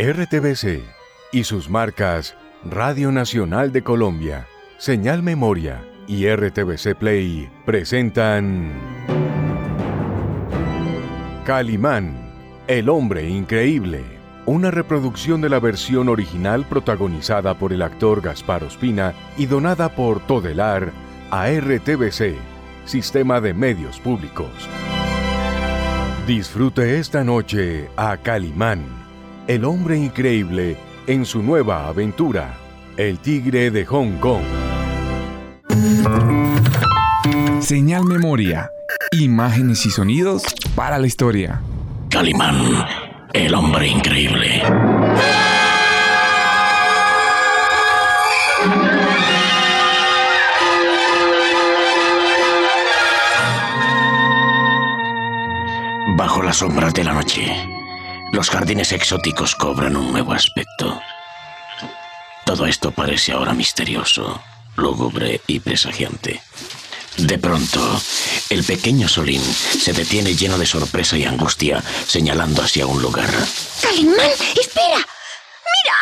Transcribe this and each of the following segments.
RTBC y sus marcas Radio Nacional de Colombia, Señal Memoria y RTBC Play presentan Calimán, el hombre increíble, una reproducción de la versión original protagonizada por el actor Gaspar Ospina y donada por Todelar a RTBC, Sistema de Medios Públicos. Disfrute esta noche a Calimán, el hombre increíble en su nueva aventura, El Tigre de Hong Kong. Señal Memoria, imágenes y sonidos para la historia. Calimán, el hombre increíble. Bajo las sombras de la noche, los jardines exóticos cobran un nuevo aspecto. Todo esto parece ahora misterioso, lúgubre y presagiante. De pronto, el pequeño Solín se detiene lleno de sorpresa y angustia, señalando hacia un lugar. ¡Calimán, espera! ¡Mira,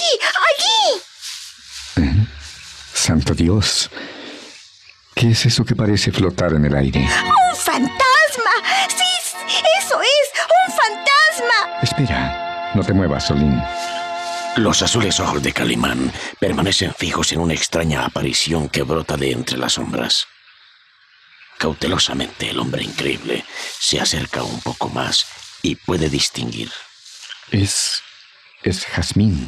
allí! Santo Dios, ¿qué es eso que parece flotar en el aire? ¡Un fantasma! ¡Sí, eso es! ¡Un fantasma! Espera, no te muevas, Solín. Los azules ojos de Calimán permanecen fijos en una extraña aparición que brota de entre las sombras. Cautelosamente, el hombre increíble se acerca un poco más y puede distinguir. Es Jazmín.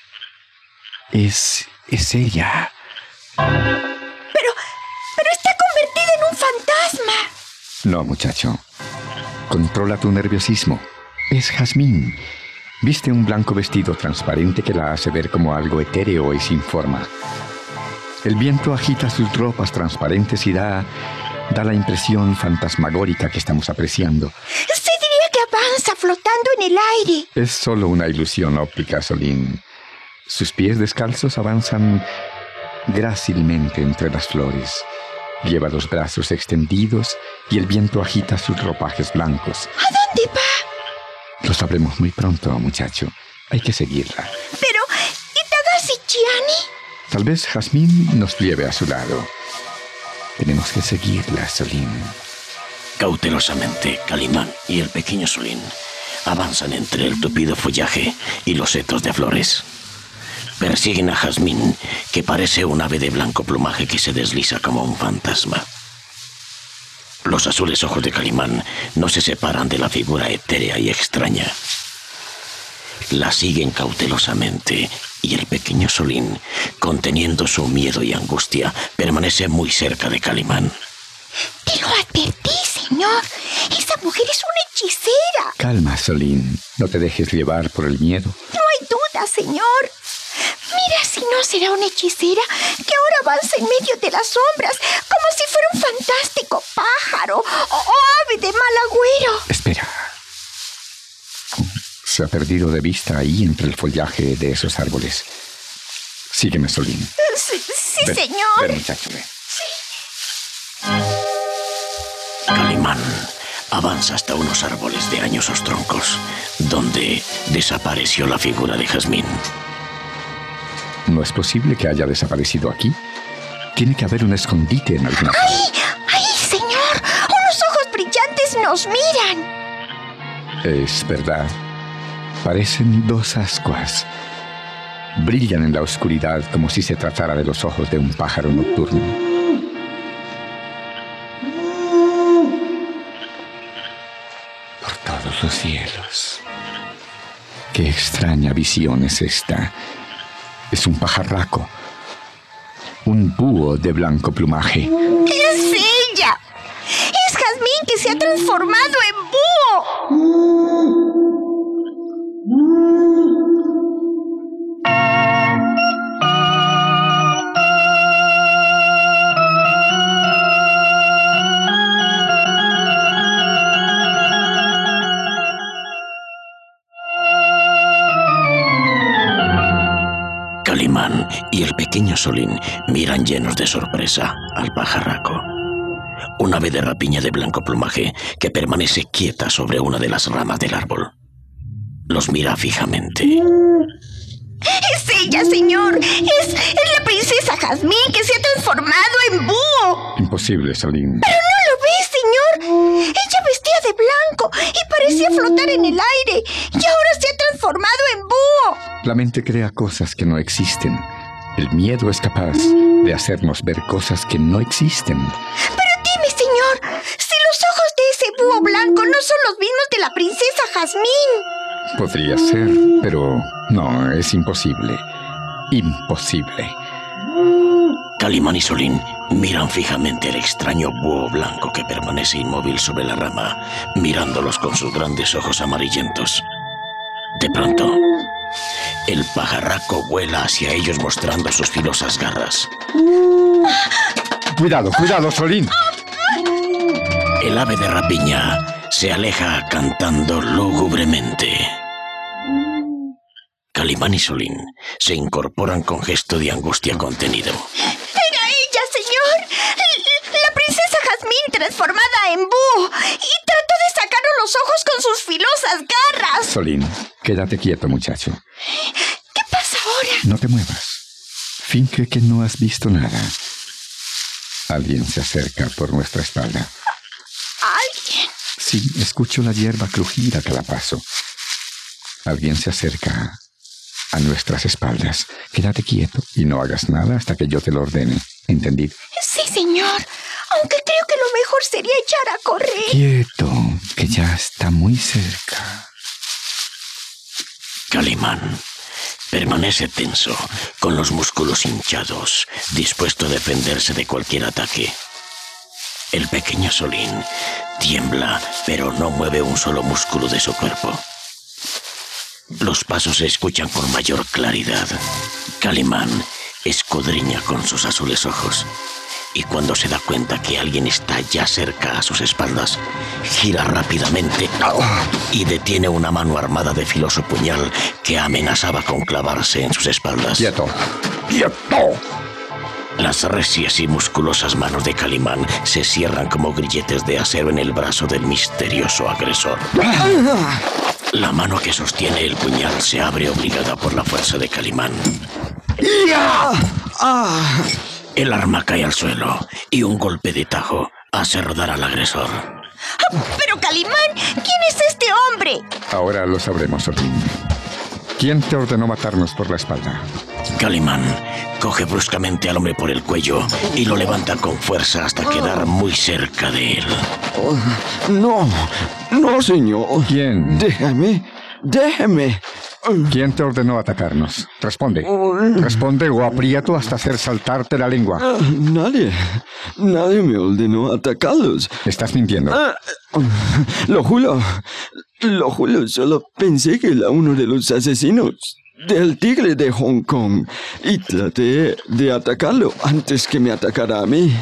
Es ella. Pero está convertida en un fantasma. No, muchacho. Controla tu nerviosismo. Es Jazmín. Viste un blanco vestido transparente que la hace ver como algo etéreo y sin forma. El viento agita sus ropas transparentes y da la impresión fantasmagórica que estamos apreciando. Se diría que avanza flotando en el aire. Es solo una ilusión óptica, Solín. Sus pies descalzos avanzan grácilmente entre las flores. Lleva los brazos extendidos y el viento agita sus ropajes blancos. ¿A dónde va? Lo sabremos muy pronto, muchacho. Hay que seguirla. Pero, ¿y Tagashi Chiani? Tal vez Jazmín nos lleve a su lado. Tenemos que seguirla, Solín. Cautelosamente, Calimán y el pequeño Solín avanzan entre el tupido follaje y los setos de flores. Persiguen a Jazmín, que parece un ave de blanco plumaje que se desliza como un fantasma. Los azules ojos de Calimán no se separan de la figura etérea y extraña. La siguen cautelosamente y el pequeño Solín, conteniendo su miedo y angustia, permanece muy cerca de Calimán. Te lo advertí, señor. Esa mujer es una hechicera. Calma, Solín. No te dejes llevar por el miedo. No hay duda, señor. Mira si no será una hechicera que ahora avanza en medio de las sombras, como si fuera un fantástico pájaro o ave de mal agüero. Espera. Se ha perdido de vista ahí entre el follaje de esos árboles. Sígueme, Solín. Sí, ven, señor. Ven, muchacho, ven. Calimán avanza hasta unos árboles de añosos troncos, donde desapareció la figura de Jazmín. No es posible que haya desaparecido aquí. Tiene que haber un escondite en alguna parte. ¡Ahí, señor! Unos ojos brillantes nos miran. Es verdad. Parecen dos ascuas. Brillan en la oscuridad como si se tratara de los ojos de un pájaro nocturno. Por todos los cielos. Qué extraña visión es esta. Es un pajarraco. Un búho de blanco plumaje. ¡Es ella! ¡Es Jazmín que se ha transformado en búho! Calimán y el pequeño Solín miran llenos de sorpresa al pajarraco. Un ave de rapiña de blanco plumaje que permanece quieta sobre una de las ramas del árbol. Los mira fijamente. ¡Es ella, señor! ¡Es la princesa Jazmín que se ha transformado en búho! Imposible, Solín. ¡Pero no lo ves, señor! Ella vestía de blanco y parecía flotar en el aire. Y ahora se ha transformado en búho. La mente crea cosas que no existen. El miedo es capaz de hacernos ver cosas que no existen. Pero dime, señor, si los ojos de ese búho blanco no son los mismos de la princesa Jazmín. Podría ser, pero no, es imposible. Imposible. Calimán y Solín miran fijamente al extraño búho blanco que permanece inmóvil sobre la rama, mirándolos con sus grandes ojos amarillentos. De pronto, el pajarraco vuela hacia ellos mostrando sus filosas garras. Cuidado, cuidado, Solín. El ave de rapiña se aleja cantando lúgubremente. Calimán y Solín se incorporan con gesto de angustia contenido. ¡Era ella, señor! La princesa Jazmín transformada en búho y trató de sacaros los ojos con sus filosas garras. Solín, quédate quieto, muchacho. ¿Qué pasa ahora? No te muevas. Finge que no has visto nada. Alguien se acerca por nuestra espalda. ¿Alguien? Sí, escucho la hierba crujir a cada paso. Alguien se acerca a nuestras espaldas. Quédate quieto y no hagas nada hasta que yo te lo ordene. ¿Entendido? Sí, señor. Aunque creo que lo mejor sería echar a correr. Quieto, que ya está muy cerca. Calimán permanece tenso, con los músculos hinchados, dispuesto a defenderse de cualquier ataque. El pequeño Solín tiembla, pero no mueve un solo músculo de su cuerpo. Los pasos se escuchan con mayor claridad. Calimán escudriña con sus azules ojos, y cuando se da cuenta que alguien está ya cerca a sus espaldas, gira rápidamente y detiene una mano armada de filoso puñal que amenazaba con clavarse en sus espaldas. ¡Quieto! ¡Quieto! Las recias y musculosas manos de Calimán se cierran como grilletes de acero en el brazo del misterioso agresor. La mano que sostiene el puñal se abre obligada por la fuerza de Calimán. El arma cae al suelo y un golpe de tajo hace rodar al agresor. Pero Calimán, ¿quién es este hombre? Ahora lo sabremos, Solín. ¿Quién te ordenó matarnos por la espalda? Calimán coge bruscamente al hombre por el cuello y lo levanta con fuerza hasta quedar muy cerca de él. No, señor. ¿Quién? Déjeme. ¿Quién te ordenó atacarnos? Responde. Responde o aprieto hasta hacer saltarte la lengua. Nadie me ordenó atacarlos. Estás mintiendo. Lo juro, solo pensé que era uno de los asesinos del tigre de Hong Kong y traté de atacarlo antes que me atacara a mí.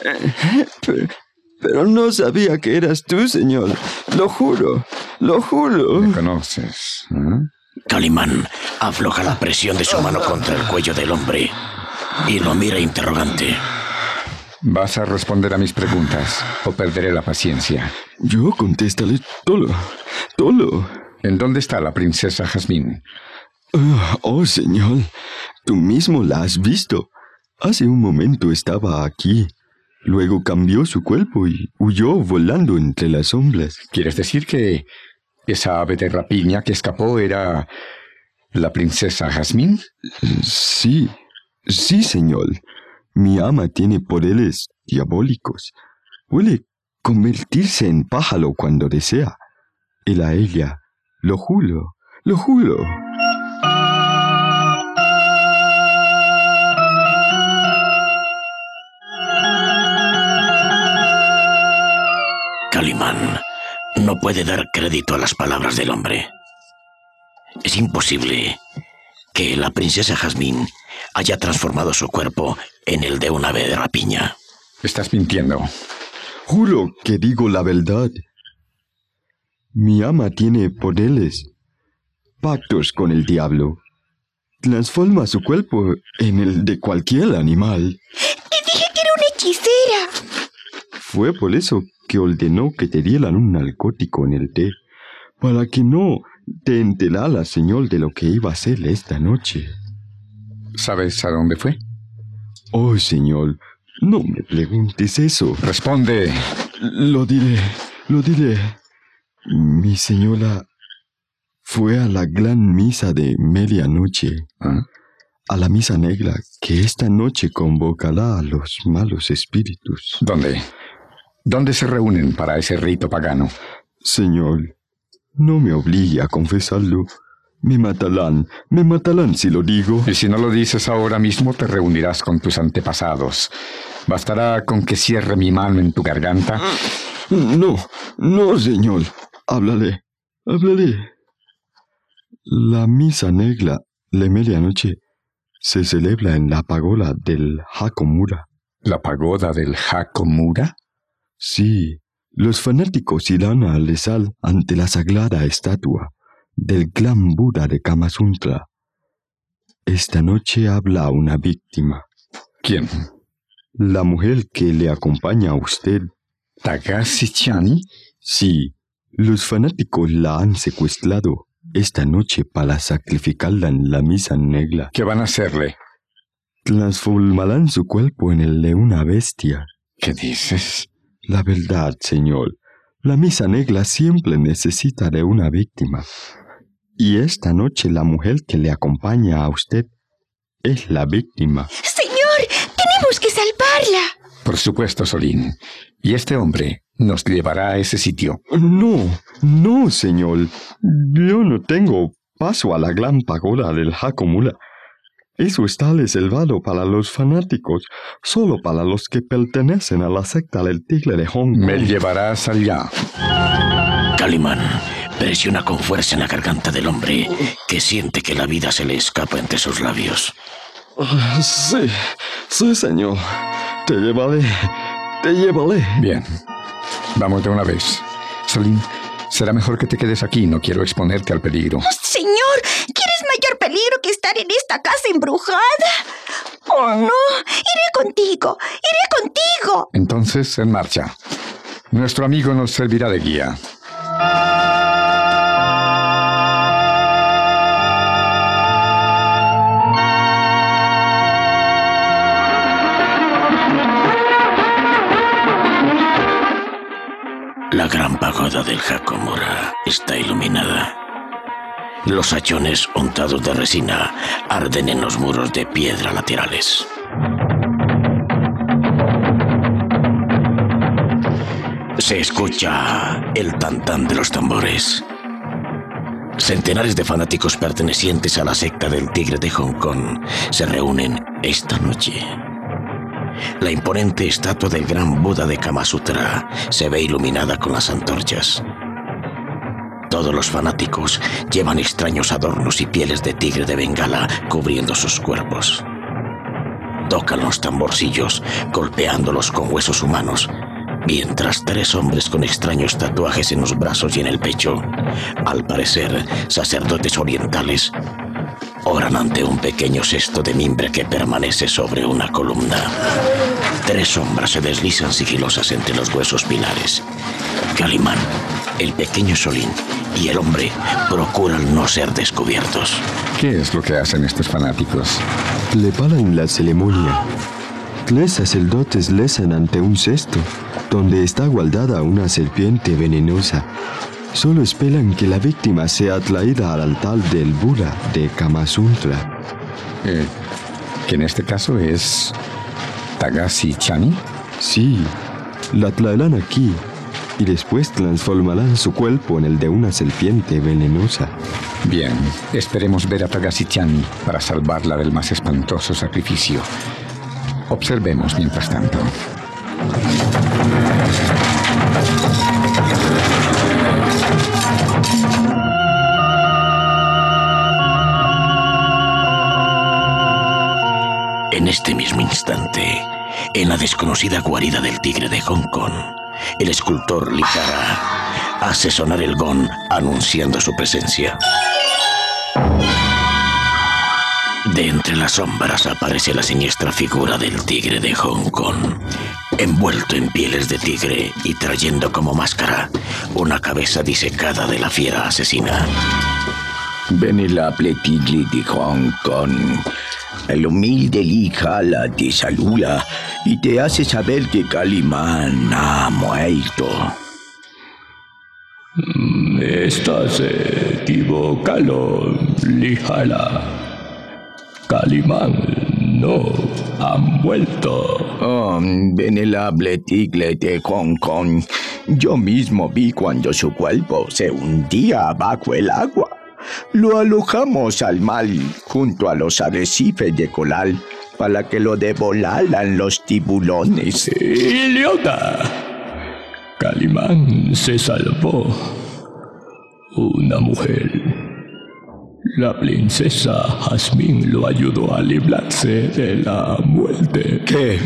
Pero no sabía que eras tú, señor. Lo juro. ¿Me conoces? Calimán afloja la presión de su mano contra el cuello del hombre y lo mira interrogante. ¿Vas a responder a mis preguntas o perderé la paciencia? Yo contestaré todo. ¿En dónde está la princesa Jazmín? Oh, señor, tú mismo la has visto. Hace un momento estaba aquí. Luego cambió su cuerpo y huyó volando entre las sombras. ¿Quieres decir que esa ave de rapiña que escapó era la princesa Jazmín? Sí, señor. Mi ama tiene poderes diabólicos. Puede convertirse en pájaro cuando desea. Era ella. Lo juro. Calimán no puede dar crédito a las palabras del hombre. Es imposible que la princesa Jazmín haya transformado su cuerpo en el de un ave de rapiña. Estás mintiendo. Juro que digo la verdad. Mi ama tiene poderes, pactos con el diablo. Transforma su cuerpo en el de cualquier animal. Te dije que era una hechicera. Fue por eso que ordenó que te dieran un narcótico en el té, para que no te enterará la señor de lo que iba a hacer esta noche. ¿Sabes a dónde fue? Oh, señor, no me preguntes eso. Responde. Lo diré. Mi señora fue a la gran misa de medianoche. ¿Ah? A la misa negra que esta noche convocará a los malos espíritus. ¿Dónde? ¿Dónde se reúnen para ese rito pagano? Señor, no me obligue a confesarlo. Me matarán si lo digo. Y si no lo dices ahora mismo, te reunirás con tus antepasados. ¿Bastará con que cierre mi mano en tu garganta? No, señor. Háblale. La misa negra de medianoche se celebra en la pagoda del Hakomura. ¿La pagoda del Hakomura? Sí, los fanáticos irán a rezar ante la sagrada estatua del gran Buda de Kamasuntra. Esta noche habla una víctima. ¿Quién? La mujer que le acompaña a usted. ¿Tagashi Chani? Sí, los fanáticos la han secuestrado esta noche para sacrificarla en la misa negra. ¿Qué van a hacerle? Transformarán su cuerpo en el de una bestia. ¿Qué dices? La verdad, señor. La misa negra siempre necesita de una víctima. Y esta noche la mujer que le acompaña a usted es la víctima. ¡Señor! ¡Tenemos que salvarla! Por supuesto, Solín. Y este hombre nos llevará a ese sitio. No, señor. Yo no tengo paso a la gran pagoda del Hakomura. Eso está reservado para los fanáticos, solo para los que pertenecen a la secta del Tigre de Hong Kong. Me llevarás allá. Calimán presiona con fuerza en la garganta del hombre, que siente que la vida se le escapa entre sus labios. Sí, señor. Te llevaré. Bien. Vamos de una vez. Solín, será mejor que te quedes aquí. No quiero exponerte al peligro. Señor, ¿quieres mayor peligro que estar en esta casa embrujada? Oh, no. Iré contigo. Entonces, en marcha. Nuestro amigo nos servirá de guía. La gran pagoda del Hakomura está iluminada. Los hachones untados de resina arden en los muros de piedra laterales. Se escucha el tantán de los tambores. Centenares de fanáticos pertenecientes a la secta del Tigre de Hong Kong se reúnen esta noche. La imponente estatua del gran Buda de Kamasutra se ve iluminada con las antorchas. Todos los fanáticos llevan extraños adornos y pieles de tigre de Bengala cubriendo sus cuerpos. Tocan los tamborcillos, golpeándolos con huesos humanos, mientras 3 hombres con extraños tatuajes en los brazos y en el pecho, al parecer sacerdotes orientales, oran ante un pequeño cesto de mimbre que permanece sobre una columna. 3 sombras se deslizan sigilosas entre los gruesos pilares. Calimán, el pequeño Solín y el hombre procuran no ser descubiertos. ¿Qué es lo que hacen estos fanáticos? Preparan la ceremonia. 3 sacerdotes rezan ante un cesto, donde está guardada una serpiente venenosa. Solo esperan que la víctima sea traída al altar del Buda de Kamasuntra. ¿Que en este caso es Tagashi Chani? Sí, la traerán aquí y después transformarán su cuerpo en el de una serpiente venenosa. Bien, esperemos ver a Tagashi Chani para salvarla del más espantoso sacrificio. Observemos mientras tanto. En este mismo instante, en la desconocida guarida del Tigre de Hong Kong, el escultor Likara hace sonar el gong anunciando su presencia. De entre las sombras aparece la siniestra figura del Tigre de Hong Kong, envuelto en pieles de tigre y trayendo como máscara una cabeza disecada de la fiera asesina. Venerable Tigre de Hong Kong, el humilde Lijala te saluda y te hace saber que Calimán ha muerto. Estás equivocado, Lijala. Calimán no ha muerto. Oh, venerable Tigre de Hong Kong, yo mismo vi cuando su cuerpo se hundía bajo el agua. Lo alojamos al mar junto a los arrecifes de coral para que lo devoraran los tiburones. ¡Idiota! Calimán se salvó. Una mujer, la princesa Jasmine, lo ayudó a librarse de la muerte. ¿Qué?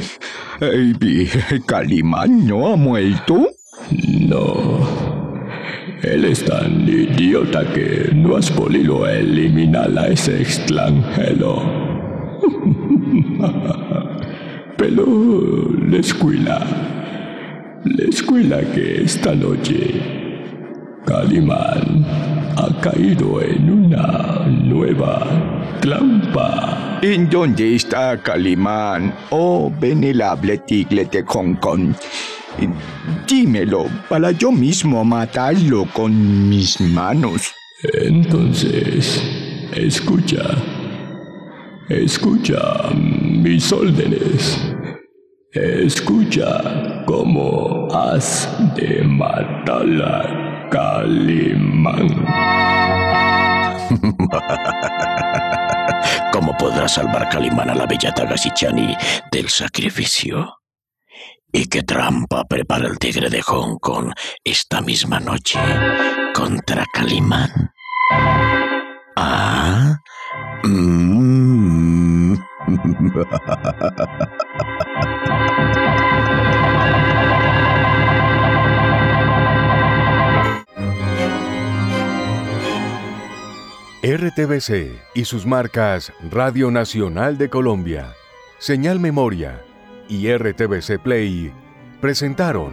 ¿Calimán no ha muerto? No. Él es tan idiota que no has podido eliminar a ese extranjero. Pero les cuida que esta noche Calimán ha caído en una nueva trampa. ¿En dónde está Calimán, oh venerable Tigre de Hong Kong? Dímelo para yo mismo matarlo con mis manos. Entonces, escucha mis órdenes. Escucha cómo has de matar a Calimán. ¿Cómo podrá salvar Calimán a la bella Tagasichani del sacrificio? ¿Y qué trampa prepara el tigre de Hong Kong esta misma noche contra Calimán? ¿Ah? RTBC y sus marcas Radio Nacional de Colombia, Señal Memoria y RTBC Play presentaron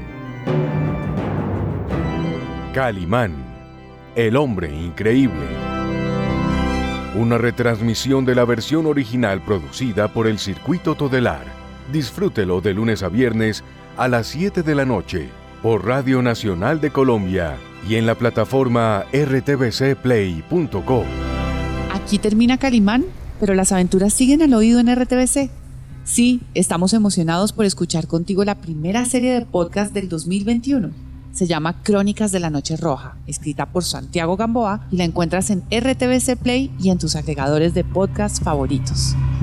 Calimán, el hombre increíble. Una retransmisión de la versión original producida por el Circuito Todelar. Disfrútelo de lunes a viernes a las 7 de la noche por Radio Nacional de Colombia y en la plataforma rtbcplay.co. Aquí termina Calimán, pero las aventuras siguen al oído en RTBC. Sí, estamos emocionados por escuchar contigo la primera serie de podcast del 2021. Se llama Crónicas de la Noche Roja, escrita por Santiago Gamboa y la encuentras en RTBC Play y en tus agregadores de podcast favoritos.